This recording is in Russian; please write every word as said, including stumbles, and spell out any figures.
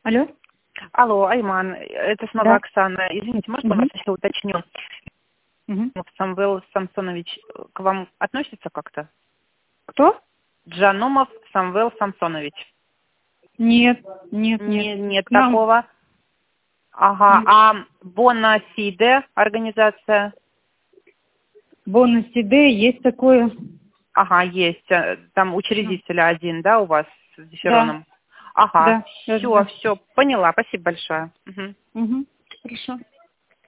Алло. Алло, Айман, это снова Да. Оксана. Извините, можно Мгм. вас еще уточню? Мгм. Самвел Самсонович к вам относится как-то? Кто? Джанумов Самвел Самсонович. Нет, нет, Не, нет. нет К нам такого. Ага, нет. а Бонасиде организация? Бонус ТД есть такое. Ага, есть. э, Там учредителя один, да, у вас с Да, Зефироном? Ага, да, да, да. все, да. все, поняла. Спасибо большое. Мгм. Угу. Хорошо.